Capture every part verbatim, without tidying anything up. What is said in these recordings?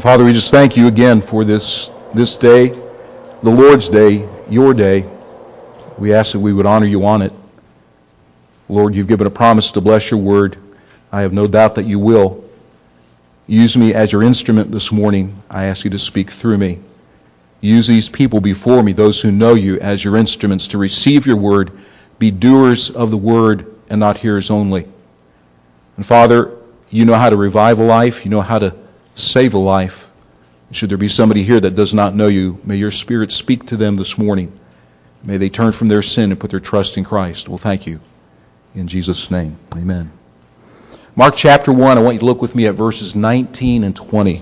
Father, we just thank you again for this this day, the Lord's day, your day. We ask that we would honor you on it. Lord, you've given a promise to bless your word. I have no doubt that you will. Use me as your instrument this morning. I ask you to speak through me. Use these people before me, those who know you, as your instruments to receive your word. Be doers of the word and not hearers only. And Father, you know how to revive a life. You know how to save a life. Should there be somebody here that does not know you, may your Spirit speak to them this morning. May they turn from their sin and put their trust in Christ. Well, thank you. In Jesus' name, amen. Mark chapter one, I want you to look with me at verses nineteen and twenty.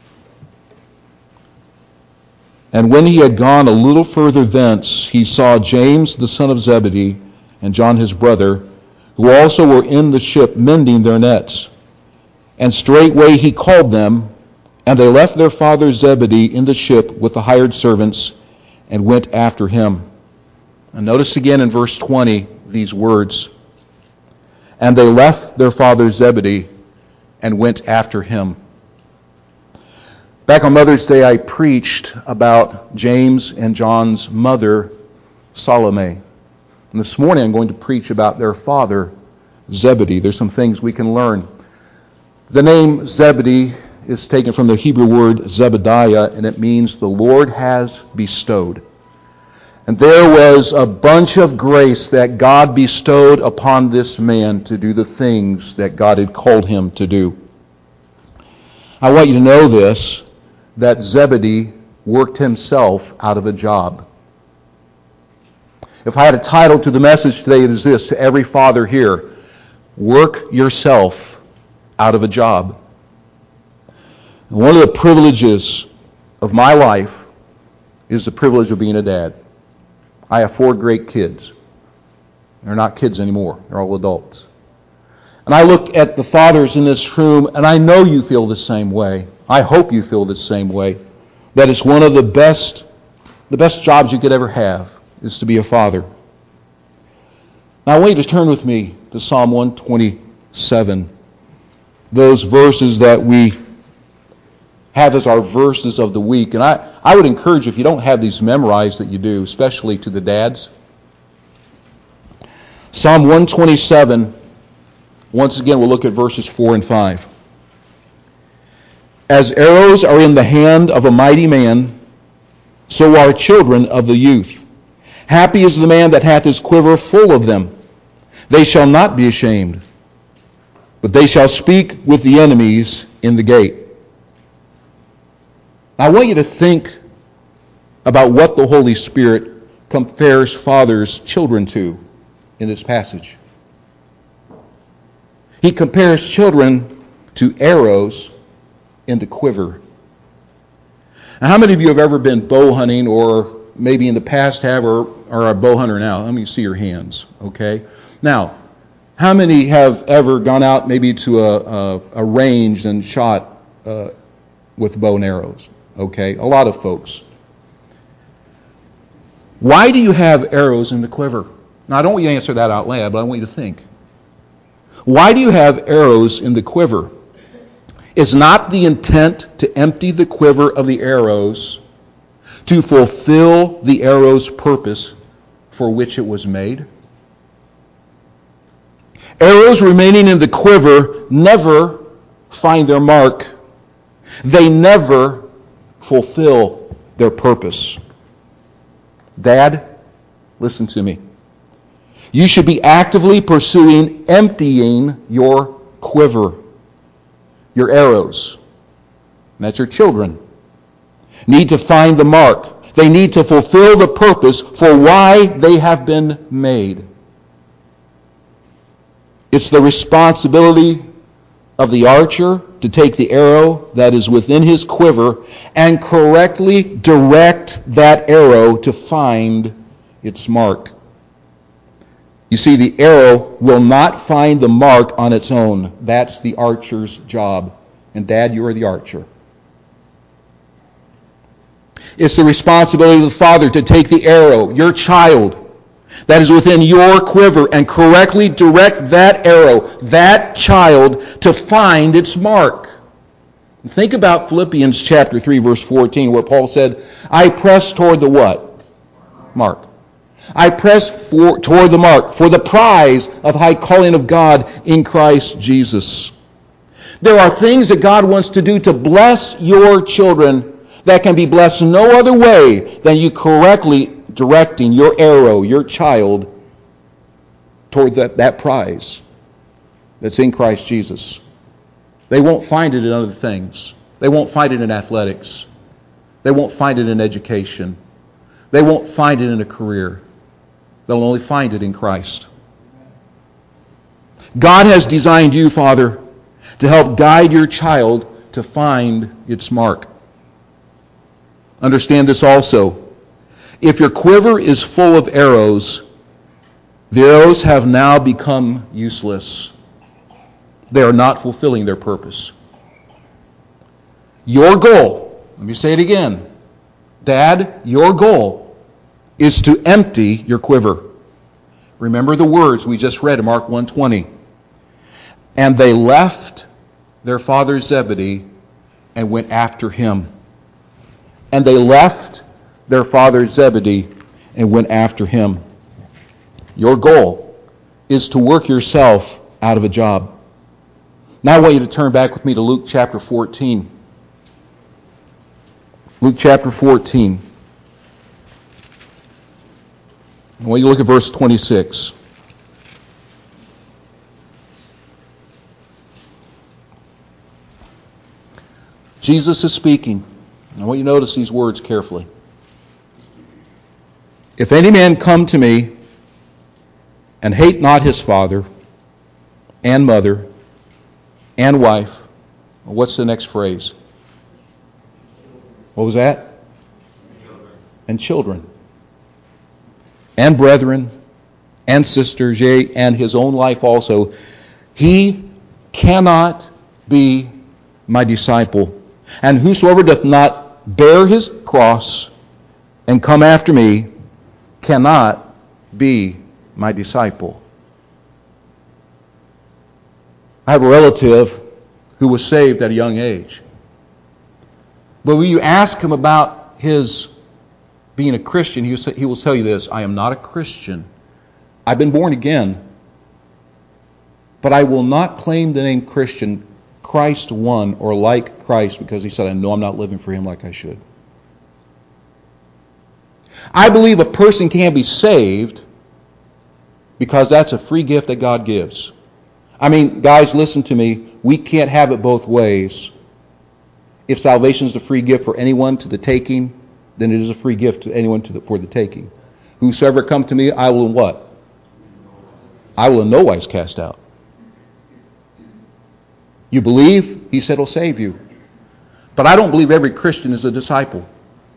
And when he had gone a little further thence, he saw James the son of Zebedee and John his brother, who also were in the ship mending their nets. And straightway he called them, and they left their father Zebedee in the ship with the hired servants, and went after him. And notice again in verse twenty these words. And they left their father Zebedee and went after him. Back on Mother's Day, I preached about James and John's mother, Salome. And this morning I'm going to preach about their father, Zebedee. There's some things we can learn. The name Zebedee is taken from the Hebrew word Zebediah, and it means the Lord has bestowed. And there was a bunch of grace that God bestowed upon this man to do the things that God had called him to do. I want you to know this, that Zebedee worked himself out of a job. If I had a title to the message today, it is this, to every father here: work yourself out of a job. And one of the privileges of my life is the privilege of being a dad. I have four great kids. They're not kids anymore. They're all adults. And I look at the fathers in this room, and I know you feel the same way. I hope you feel the same way. That it's one of the best, the best jobs you could ever have is to be a father. Now I want you to turn with me to Psalm one twenty-seven. Those verses that we have as our verses of the week. And I, I would encourage you, if you don't have these memorized, that you do, especially to the dads. Psalm one twenty-seven, once again we'll look at verses four and five. As arrows are in the hand of a mighty man, so are children of the youth. Happy is the man that hath his quiver full of them. They shall not be ashamed, but they shall speak with the enemies in the gate. I want you to think about what the Holy Spirit compares fathers' children to in this passage. He compares children to arrows in the quiver. Now, how many of you have ever been bow hunting, or maybe in the past have, or are a bow hunter now? Let me see your hands, okay? Now, how many have ever gone out maybe to a, a, a range and shot uh, with bow and arrows? Okay, a lot of folks. Why do you have arrows in the quiver? Now, I don't want you to answer that out loud, but I want you to think. Why do you have arrows in the quiver? Is not the intent to empty the quiver of the arrows to fulfill the arrow's purpose for which it was made? Arrows remaining in the quiver never find their mark. They never fulfill their purpose. Dad, listen to me. You should be actively pursuing emptying your quiver, your arrows. And that's your children. Need to find the mark. They need to fulfill the purpose for why they have been made. It's the responsibility of the archer to take the arrow that is within his quiver and correctly direct that arrow to find its mark. You see, the arrow will not find the mark on its own. That's the archer's job. And Dad, you are the archer. It's the responsibility of the father to take the arrow, your child, that is within your quiver, and correctly direct that arrow, that child, to find its mark. Think about Philippians chapter three, verse fourteen, where Paul said, I press toward the what? Mark. I press for, toward the mark for the prize of high calling of God in Christ Jesus. There are things that God wants to do to bless your children that can be blessed no other way than you correctly directing your arrow, your child, toward that, that prize that's in Christ Jesus. They won't find it in other things. They won't find it in athletics. They won't find it in education. They won't find it in a career. They'll only find it in Christ. God has designed you, Father, to help guide your child to find its mark. Understand this also. If your quiver is full of arrows, the arrows have now become useless. They are not fulfilling their purpose. Your goal, let me say it again, Dad, your goal is to empty your quiver. Remember the words we just read in Mark one twenty. And they left their father Zebedee and went after him. And they left their father Zebedee and went after him. Your goal is to work yourself out of a job. Now I want you to turn back with me to Luke chapter fourteen. Luke chapter fourteen. I want you to look at verse twenty-six. Jesus is speaking. I want you to notice these words carefully. If any man come to me and hate not his father and mother and wife, what's the next phrase? What was that? And children. And brethren, and sisters, yea, and his own life also, he cannot be my disciple. And whosoever doth not bear his cross and come after me cannot be my disciple. I have a relative who was saved at a young age. But when you ask him about his being a Christian, he will, say, he will tell you this: I am not a Christian. I've been born again. But I will not claim the name Christian. Christ won, or like Christ, because he said, I know I'm not living for him like I should. I believe a person can be saved because that's a free gift that God gives. I mean, guys, listen to me. We can't have it both ways. If salvation is a free gift for anyone to the taking, then it is a free gift to anyone to the, for the taking. Whosoever come to me, I will in what? I will in no wise cast out. You believe, he said, will save you. But I don't believe every Christian is a disciple.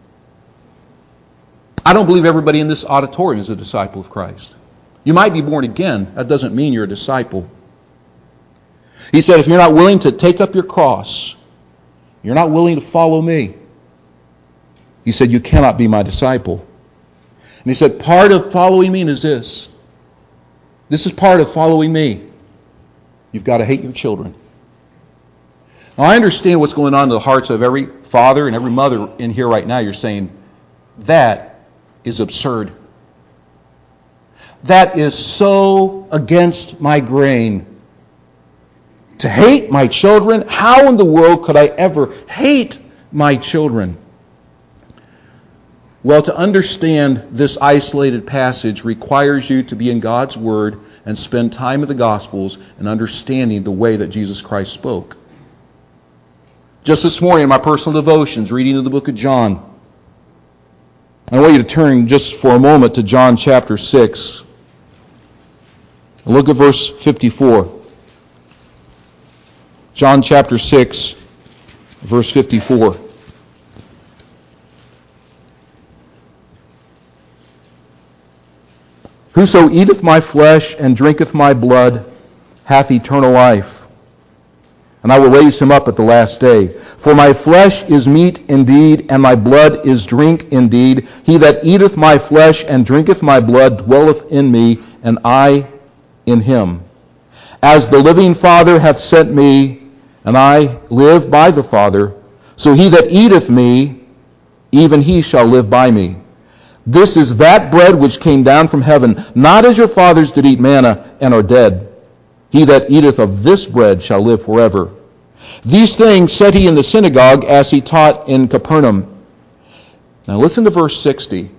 I don't believe everybody in this auditorium is a disciple of Christ. You might be born again. That doesn't mean you're a disciple. He said, if you're not willing to take up your cross, you're not willing to follow me, he said, you cannot be my disciple. And he said, part of following me is this. This is part of following me. You've got to hate your children. Now, I understand what's going on in the hearts of every father and every mother in here right now. You're saying, that is absurd. That is so against my grain. To hate my children? How in the world could I ever hate my children? Well, to understand this isolated passage requires you to be in God's Word and spend time in the Gospels and understanding the way that Jesus Christ spoke. Just this morning in my personal devotions, reading of the book of John, I want you to turn just for a moment to John chapter six. Look at verse fifty-four. John chapter six, verse fifty-four. Whoso eateth my flesh and drinketh my blood hath eternal life, and I will raise him up at the last day. For my flesh is meat indeed, and my blood is drink indeed. He that eateth my flesh and drinketh my blood dwelleth in me, and I in him. As the living Father hath sent me, and I live by the Father. So he that eateth me, even he shall live by me. This is that bread which came down from heaven, not as your fathers did eat manna and are dead. He that eateth of this bread shall live forever. These things said he in the synagogue as he taught in Capernaum. Now listen to verse sixty.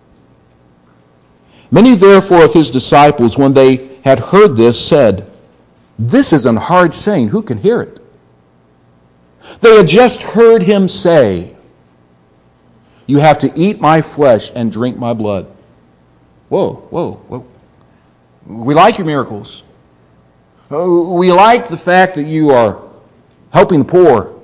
Many therefore of his disciples, when they had heard this, said, This is an hard saying. Who can hear it? They had just heard him say, You have to eat my flesh and drink my blood. Whoa, whoa, whoa. We like your miracles. We like the fact that you are helping the poor.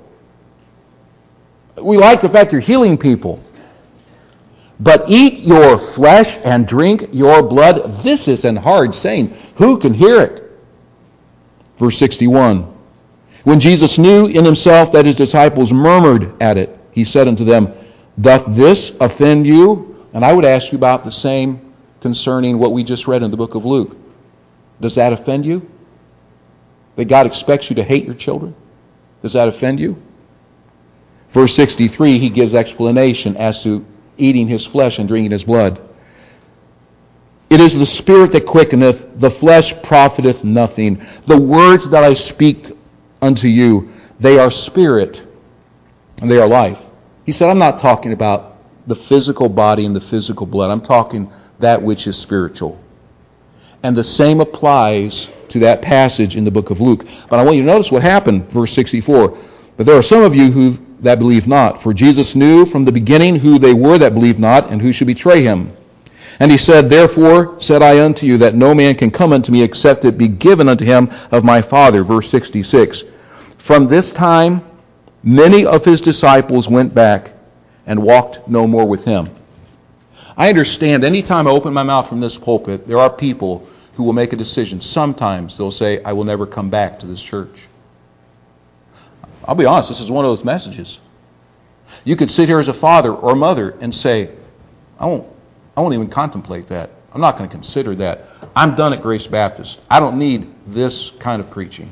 We like the fact you're healing people. But eat your flesh and drink your blood. This is an hard saying. Who can hear it? Verse sixty-one. When Jesus knew in himself that his disciples murmured at it, he said unto them, Doth this offend you? And I would ask you about the same concerning what we just read in the book of Luke. Does that offend you? That God expects you to hate your children? Does that offend you? Verse sixty-three, he gives explanation as to eating his flesh and drinking his blood. It is the Spirit that quickeneth, the flesh profiteth nothing. The words that I speak unto you, they are spirit and they are life. He said, I'm not talking about the physical body and the physical blood. I'm talking that which is spiritual. And the same applies to that passage in the book of Luke. But I want you to notice what happened, verse sixty-four. But there are some of you who that believe not. For Jesus knew from the beginning who they were that believed not, and who should betray him. And he said, Therefore said I unto you, that no man can come unto me, except it be given unto him of my Father. Verse sixty-six. From this time, many of his disciples went back and walked no more with him. I understand any time I open my mouth from this pulpit, there are people who will make a decision. Sometimes they'll say, I will never come back to this church. I'll be honest, this is one of those messages. You could sit here as a father or mother and say, I won't, I won't even contemplate that. I'm not going to consider that. I'm done at Grace Baptist. I don't need this kind of preaching.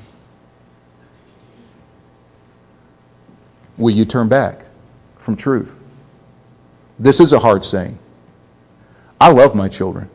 Will you turn back from truth? This is a hard saying. I love my children.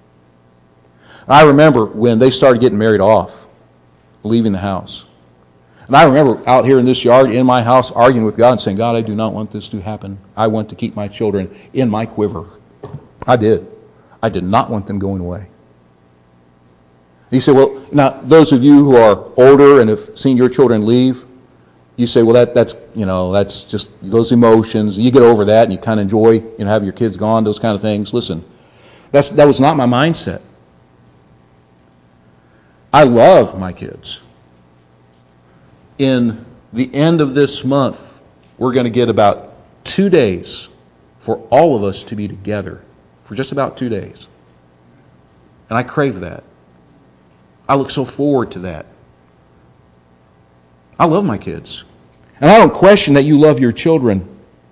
I remember when they started getting married off, leaving the house. And I remember out here in this yard, in my house, arguing with God and saying, God, I do not want this to happen. I want to keep my children in my quiver. I did. I did not want them going away. You say, well, now, those of you who are older and have seen your children leave, you say, well, that that's, you know, that's just those emotions. You get over that and you kind of enjoy, you know, having your kids gone, those kind of things. Listen, that's that was not my mindset. I love my kids. In the end of this month, we're going to get about two days for all of us to be together for just about two days. And I crave that. I look so forward to that. I love my kids. And I don't question that you love your children.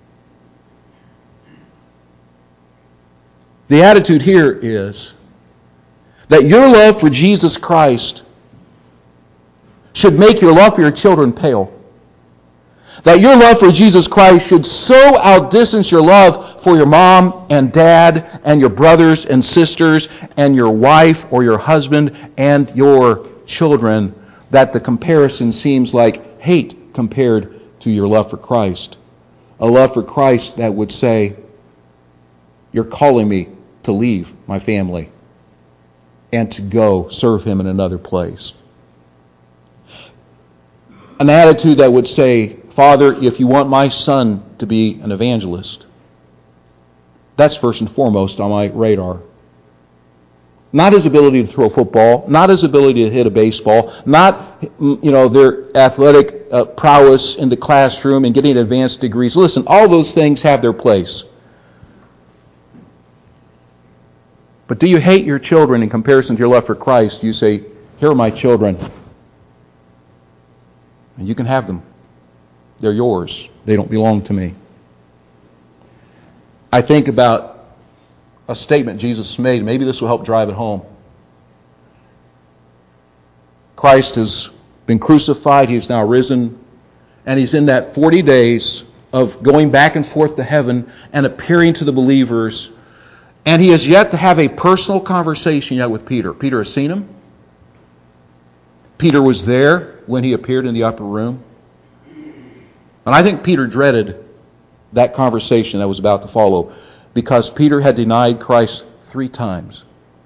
The attitude here is that your love for Jesus Christ should make your love for your children pale. That your love for Jesus Christ should so outdistance your love for your mom and dad and your brothers and sisters and your wife or your husband and your children that the comparison seems like hate compared to your love for Christ. A love for Christ that would say, you're calling me to leave my family and to go serve him in another place. An attitude that would say, Father, if you want my son to be an evangelist, that's first and foremost on my radar. Not his ability to throw a football, not his ability to hit a baseball, not, you know, their athletic uh, prowess in the classroom and getting advanced degrees. Listen, all those things have their place. But do you hate your children in comparison to your love for Christ? You say, here are my children. And you can have them. They're yours. They don't belong to me. I think about a statement Jesus made. Maybe this will help drive it home. Christ has been crucified. He is now risen. And he's in that forty days of going back and forth to heaven and appearing to the believers. And he has yet to have a personal conversation yet with Peter. Peter has seen him. Peter was there when he appeared in the upper room. And I think Peter dreaded that conversation that was about to follow, because Peter had denied Christ three times.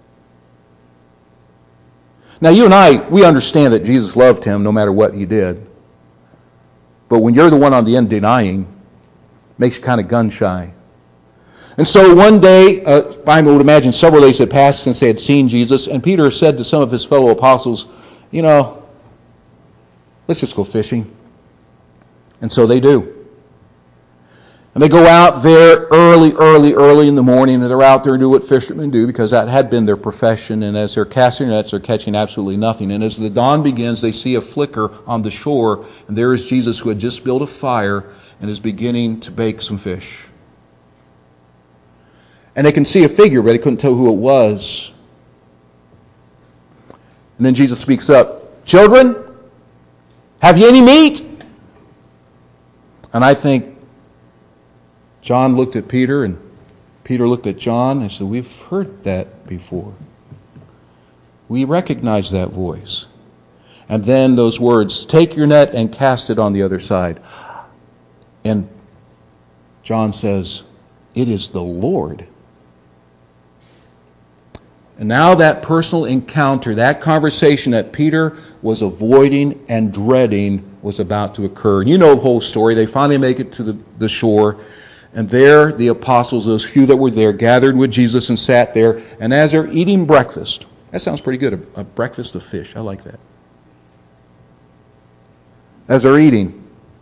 Now you and I, we understand that Jesus loved him no matter what he did. But when you're the one on the end denying, it makes you kind of gun shy. And so one day, uh, I would imagine several days had passed since they had seen Jesus, and Peter said to some of his fellow apostles, you know, let's just go fishing. And so they do. And they go out there early, early, early in the morning, and they're out there and do what fishermen do, because that had been their profession. And as they're casting nets, they're catching absolutely nothing. And as the dawn begins, they see a flicker on the shore, and there is Jesus, who had just built a fire and is beginning to bake some fish. And they can see a figure, but they couldn't tell who it was. And then Jesus speaks up, "Children, have you any meat?" And I think John looked at Peter, and Peter looked at John and said, "We've heard that before. We recognize that voice." And then those words, "Take your net and cast it on the other side." And John says, "It is the Lord." And now that personal encounter, that conversation that Peter was avoiding and dreading, was about to occur. And you know the whole story. They finally make it to the, the shore. And there the apostles, those few that were there, gathered with Jesus and sat there. And as they're eating breakfast, that sounds pretty good, a, a breakfast of fish. I like that. As they're eating,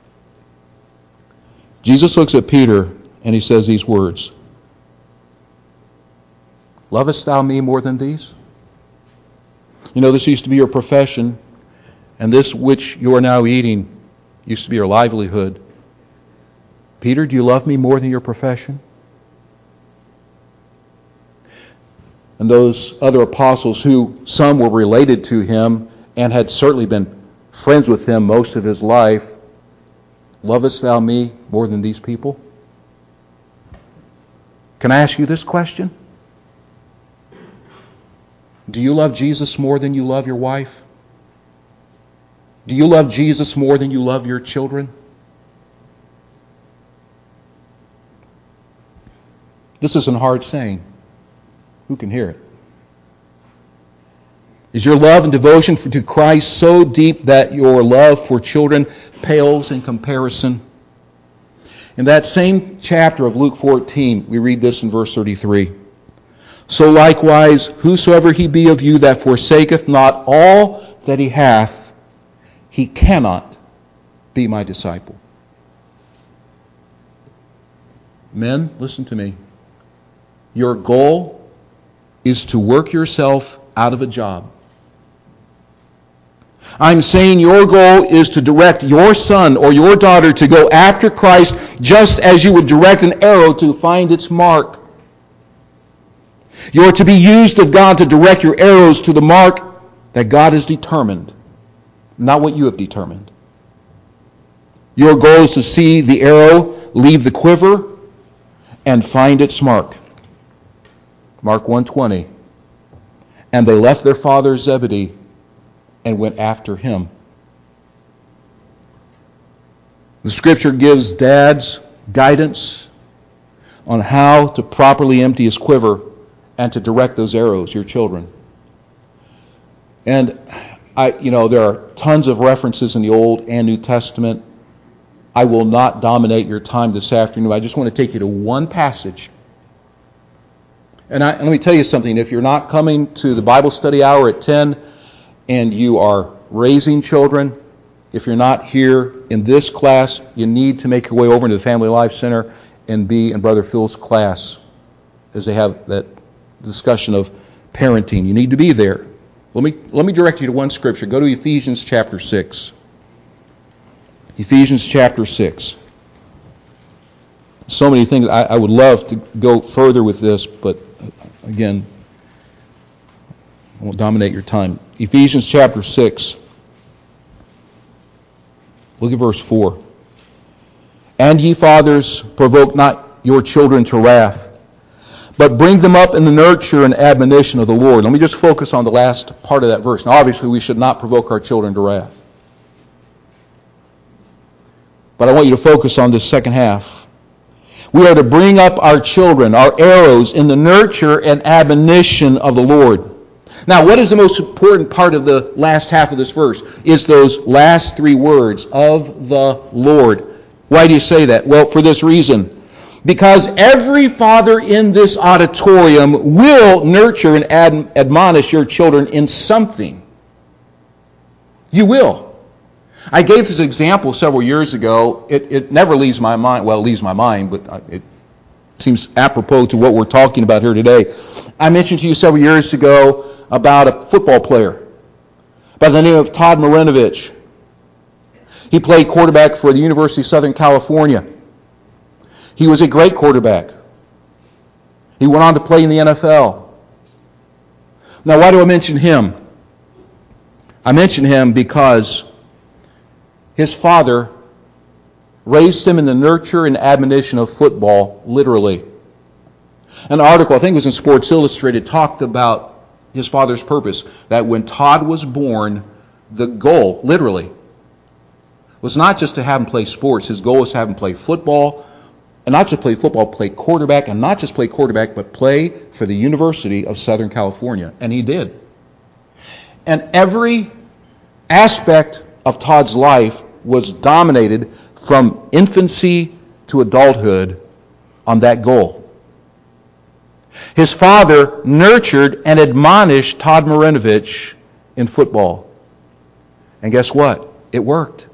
Jesus looks at Peter and he says these words, "Lovest thou me more than these?" You know, this used to be your profession, and this which you are now eating used to be your livelihood. Peter, do you love me more than your profession? And those other apostles, who some were related to him and had certainly been friends with him most of his life, "Lovest thou me more than these people?" Can I ask you this question? Do you love Jesus more than you love your wife? Do you love Jesus more than you love your children? This isn't hard saying. Who can hear it? Is your love and devotion to Christ so deep that your love for children pales in comparison? In that same chapter of Luke fourteen, we read this in verse thirty-three. "So likewise, whosoever he be of you that forsaketh not all that he hath, he cannot be my disciple." Men, listen to me. Your goal is to work yourself out of a job. I'm saying your goal is to direct your son or your daughter to go after Christ, just as you would direct an arrow to find its mark. You are to be used of God to direct your arrows to the mark that God has determined, not what you have determined. Your goal is to see the arrow leave the quiver and find its mark. Mark one twenty. "And they left their father Zebedee and went after him." The Scripture gives dads guidance on how to properly empty his quiver and to direct those arrows, your children. And I, you know, there are tons of references in the Old and New Testament. I will not dominate your time this afternoon. I just want to take you to one passage. And, I, and let me tell you something. If you're not coming to the Bible study hour at ten and you are raising children, if you're not here in this class, you need to make your way over into the Family Life Center and be in Brother Phil's class as they have that discussion of parenting. You need to be there. Let me let me direct you to one scripture. Go to Ephesians chapter six. Ephesians chapter six. So many things. I, I would love to go further with this, but again, I won't dominate your time. Ephesians chapter six. Look at verse four. And ye fathers, provoke not your children to wrath, but bring them up in the nurture and admonition of the Lord. Let me just focus on the last part of that verse. Now, obviously, we should not provoke our children to wrath. But I want you to focus on this second half. We are to bring up our children, our arrows, in the nurture and admonition of the Lord. Now, what is the most important part of the last half of this verse? Is those last three words, of the Lord. Why do you say that? Well, for this reason. Because every father in this auditorium will nurture and ad- admonish your children in something. You will. I gave this example several years ago. It, it never leaves my mind. Well, it leaves my mind, but it seems apropos to what we're talking about here today. I mentioned to you several years ago about a football player by the name of Todd Marinovich. He played quarterback for the University of Southern California. He was a great quarterback. He went on to play in the N F L. Now, why do I mention him? I mention him because his father raised him in the nurture and admonition of football, literally. An article, I think it was in Sports Illustrated, talked about his father's purpose, that when Todd was born, the goal, literally, was not just to have him play sports. His goal was to have him play football, and not just play football, play quarterback, and not just play quarterback, but play for the University of Southern California. And he did. And every aspect of Todd's life was dominated from infancy to adulthood on that goal. His father nurtured and admonished Todd Marinovich in football. And guess what? It worked.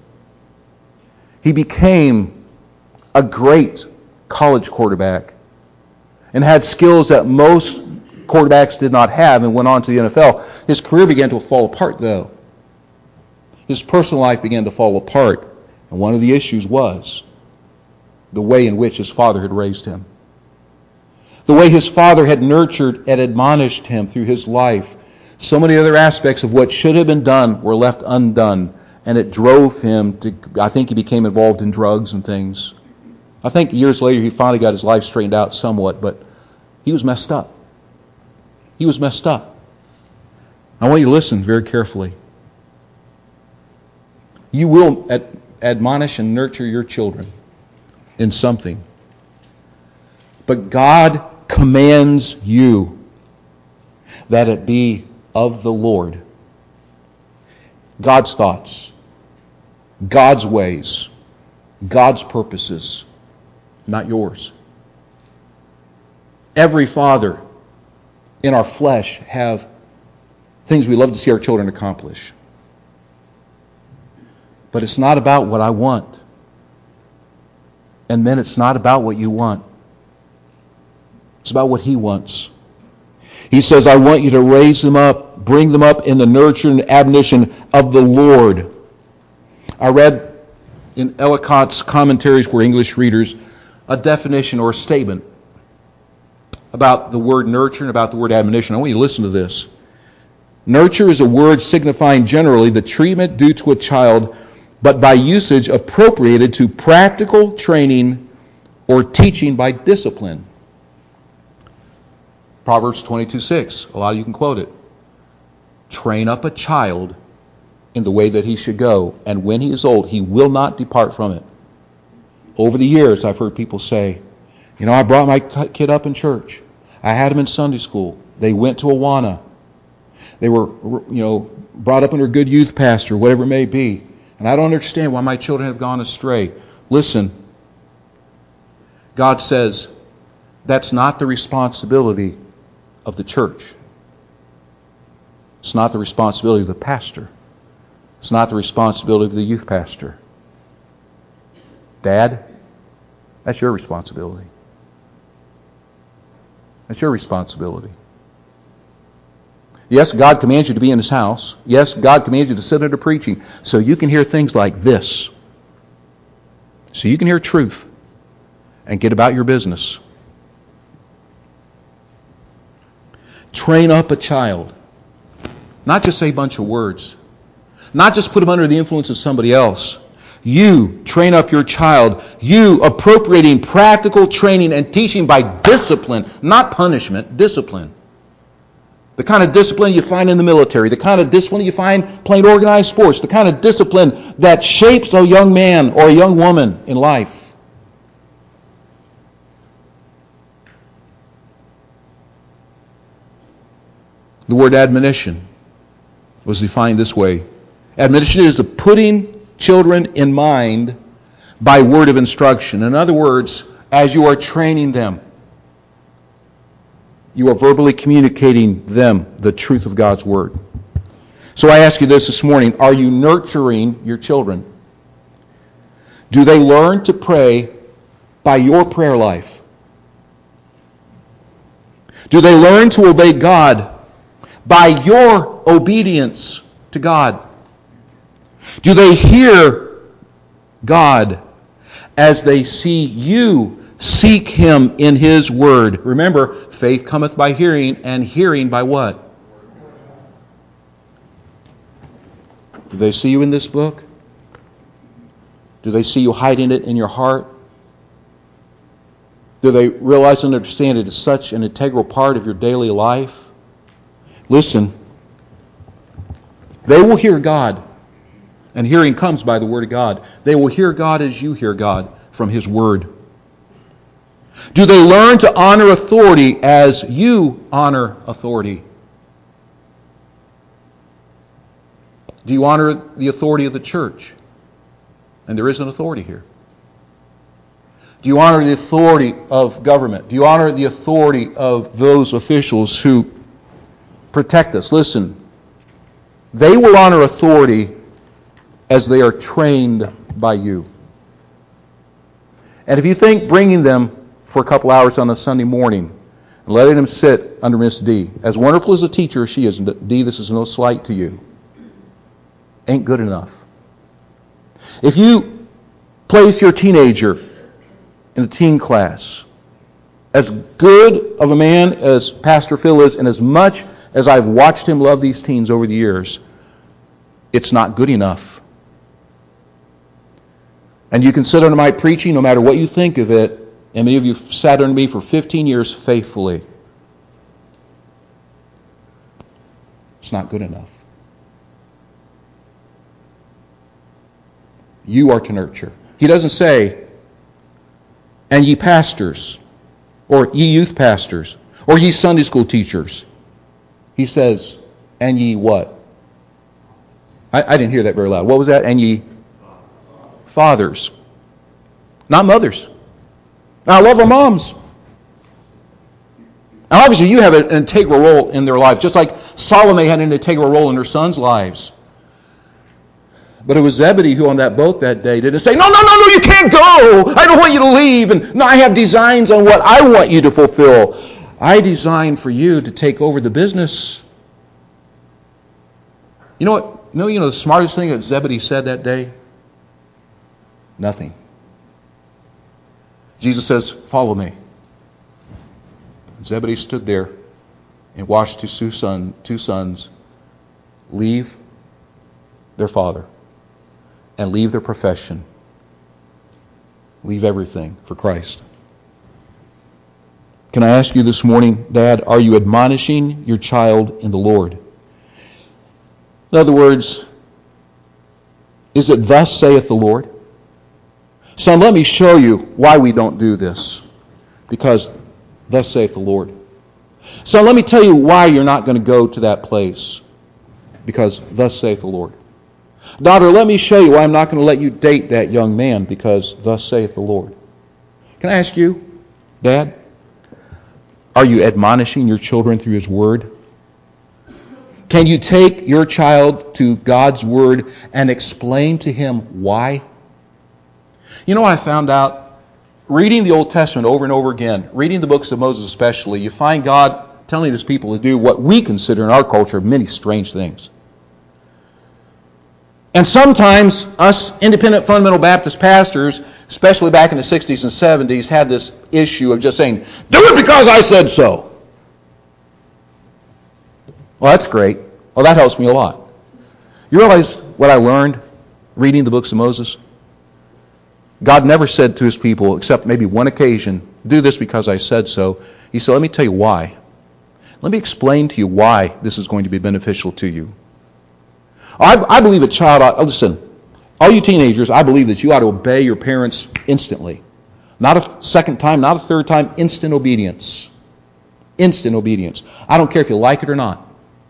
He became a great college quarterback and had skills that most quarterbacks did not have and went on to the N F L. His career began to fall apart, though. His personal life began to fall apart. And one of the issues was the way in which his father had raised him. The way his father had nurtured and admonished him through his life. So many other aspects of what should have been done were left undone. And it drove him to, I think he became involved in drugs and things. I think years later he finally got his life straightened out somewhat, but he was messed up. He was messed up. I want you to listen very carefully. You will ad- admonish and nurture your children in something. But God commands you that it be of the Lord. God's thoughts, God's ways, God's purposes, not yours. Every father in our flesh have things we love to see our children accomplish. But it's not about what I want. And then it's not about what you want. It's about what He wants. He says, I want you to raise them up, bring them up in the nurture and admonition of the Lord. I read in Ellicott's commentaries for English readers a definition or a statement about the word nurture and about the word admonition. I want you to listen to this. Nurture is a word signifying generally the treatment due to a child, but by usage appropriated to practical training or teaching by discipline. Proverbs twenty-two six. A lot of you can quote it. Train up a child in the way that he should go, and when he is old, he will not depart from it. Over the years, I've heard people say, you know, I brought my kid up in church. I had him in Sunday school. They went to Awana. They were, you know, brought up under a good youth pastor, whatever it may be. And I don't understand why my children have gone astray. Listen, God says that's not the responsibility of the church. It's not the responsibility of the pastor. It's not the responsibility of the youth pastor. Dad, that's your responsibility. That's your responsibility. Yes, God commands you to be in His house. Yes, God commands you to sit under preaching so you can hear things like this. So you can hear truth and get about your business. Train up a child. Not just say a bunch of words. Not just put them under the influence of somebody else. You train up your child. You appropriating practical training and teaching by discipline, not punishment, discipline. The kind of discipline you find in the military, the kind of discipline you find playing organized sports, the kind of discipline that shapes a young man or a young woman in life. The word admonition was defined this way. Admonition is the putting children in mind by word of instruction. In other words, as you are training them, you are verbally communicating them the truth of God's Word. So I ask you this this morning. Are you nurturing your children? Do they learn to pray by your prayer life? Do they learn to obey God by your obedience to God? Do they hear God as they see you seek Him in His Word? Remember, faith cometh by hearing, and hearing by what? Do they see you in this book? Do they see you hiding it in your heart? Do they realize and understand it is such an integral part of your daily life? Listen, they will hear God, and hearing comes by the Word of God. They will hear God as you hear God from His Word. Do they learn to honor authority as you honor authority? Do you honor the authority of the church? And there is an authority here. Do you honor the authority of government? Do you honor the authority of those officials who protect us? Listen, they will honor authority as they are trained by you. And if you think bringing them for a couple hours on a Sunday morning and letting them sit under Miss D, as wonderful as a teacher she is, D, this is no slight to you, ain't good enough. If you place your teenager in a teen class, as good of a man as Pastor Phil is, and as much as I've watched him love these teens over the years, it's not good enough. And you can sit under my preaching no matter what you think of it, and many of you sat under me for fifteen years faithfully. It's not good enough. You are to nurture. He doesn't say, and ye pastors, or ye youth pastors, or ye Sunday school teachers. He says, and ye what? I, I didn't hear that very loud. What was that? And ye fathers. Not mothers. Now, I love our moms. Now, obviously, you have an integral role in their lives, just like Salome had an integral role in her sons' lives. But it was Zebedee who on that boat that day didn't say, no, no, no, no, you can't go. I don't want you to leave. And no, I have designs on what I want you to fulfill. I designed for you to take over the business. You know what? You know, you know the smartest thing that Zebedee said that day? Nothing. Jesus says, follow me. Zebedee stood there and watched his two, son, two sons leave their father and leave their profession, leave everything for Christ. Can I ask you this morning, Dad, are you admonishing your child in the Lord? In other words, is it thus saith the Lord? Son, let me show you why we don't do this. Because thus saith the Lord. Son, let me tell you why you're not going to go to that place. Because thus saith the Lord. Daughter, let me show you why I'm not going to let you date that young man. Because thus saith the Lord. Can I ask you, Dad, are you admonishing your children through His Word? Can you take your child to God's Word and explain to him why? You know what I found out? Reading the Old Testament over and over again, reading the books of Moses especially, you find God telling His people to do what we consider in our culture many strange things. And sometimes us independent fundamental Baptist pastors, especially back in the sixties and seventies, had this issue of just saying, do it because I said so. Well, that's great. Well, that helps me a lot. You realize what I learned reading the books of Moses? God never said to his people, except maybe one occasion, do this because I said so. He said, let me tell you why. Let me explain to you why this is going to be beneficial to you. I, I believe a child ought, oh, listen, all you teenagers, I believe that you ought to obey your parents instantly. Not a second time, not a third time, instant obedience. Instant obedience. I don't care if you like it or not.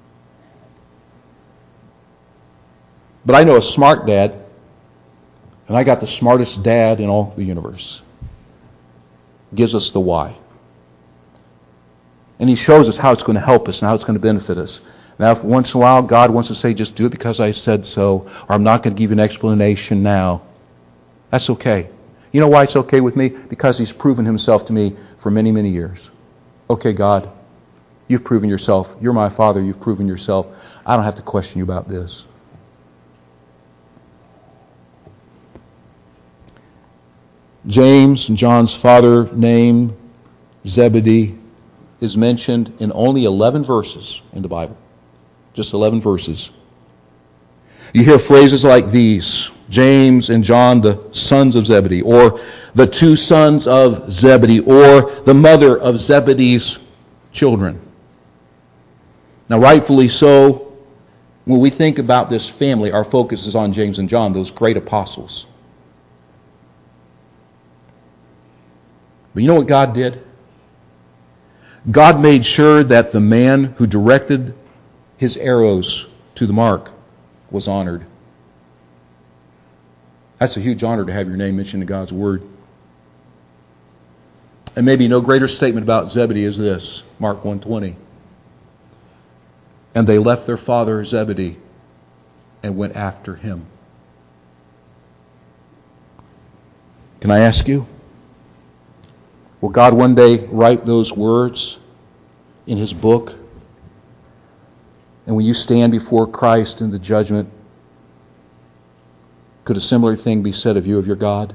But I know a smart dad, and I got the smartest dad in all the universe. Gives us the why. And he shows us how it's going to help us and how it's going to benefit us. Now, if once in a while God wants to say, just do it because I said so, or I'm not going to give you an explanation now, that's okay. You know why it's okay with me? Because he's proven himself to me for many, many years. Okay, God, you've proven yourself. You're my Father. You've proven yourself. I don't have to question you about this. James and John's father name, Zebedee, is mentioned in only eleven verses in the Bible. Just eleven verses. You hear phrases like these: James and John, the sons of Zebedee, or the two sons of Zebedee, or the mother of Zebedee's children. Now, rightfully so, when we think about this family, our focus is on James and John, those great apostles. But you know what God did? God made sure that the man who directed his arrows to the mark was honored. That's a huge honor to have your name mentioned in God's Word. And maybe no greater statement about Zebedee is this, Mark one twenty. And they left their father Zebedee and went after him. Can I ask you? Will God one day write those words in his book? And when you stand before Christ in the judgment, could a similar thing be said of you, of your God?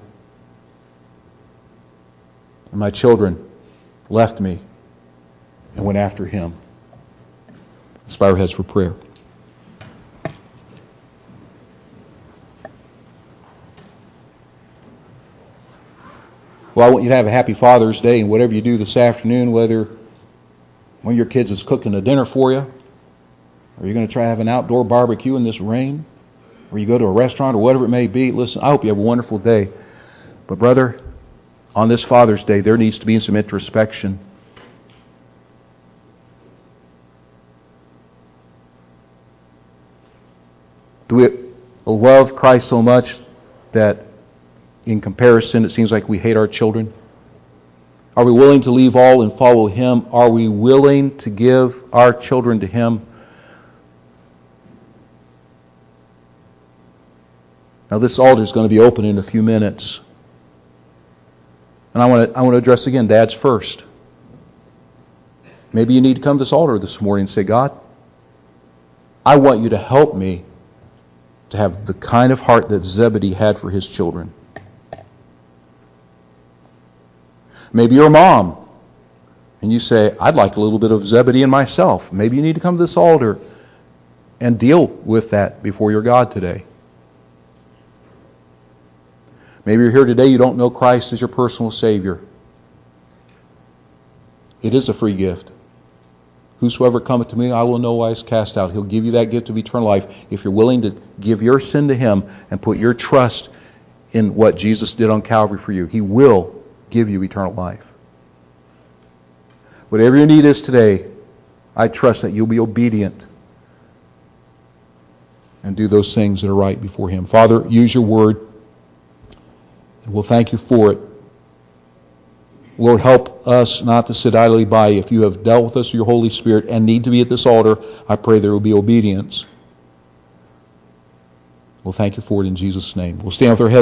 And my children left me and went after him. Let's bow our heads for prayer. Well, I want you to have a happy Father's Day, and whatever you do this afternoon, whether one of your kids is cooking a dinner for you, or you're going to try to have an outdoor barbecue in this rain, or you go to a restaurant or whatever it may be, listen, I hope you have a wonderful day. But brother, on this Father's Day, there needs to be some introspection. Do we love Christ so much that in comparison, it seems like we hate our children? Are we willing to leave all and follow him? Are we willing to give our children to him? Now, this altar is going to be open in a few minutes. And I want to, I want to address again, dads first. Maybe you need to come to this altar this morning and say, God, I want you to help me to have the kind of heart that Zebedee had for his children. Maybe you're a mom, and you say, I'd like a little bit of Zebedee in myself. Maybe you need to come to this altar and deal with that before your God today. Maybe you're here today, you don't know Christ as your personal Savior. It is a free gift. Whosoever cometh to me, I will no wise cast out. He'll give you that gift of eternal life if you're willing to give your sin to him and put your trust in what Jesus did on Calvary for you. He will give you eternal life. Whatever your need is today, I trust that you'll be obedient and do those things that are right before him. Father, use your word, and we'll thank you for it. Lord, help us not to sit idly by. If you have dealt with us with your Holy Spirit and need to be at this altar, I pray there will be obedience. We'll thank you for it in Jesus' name. We'll stand with our heads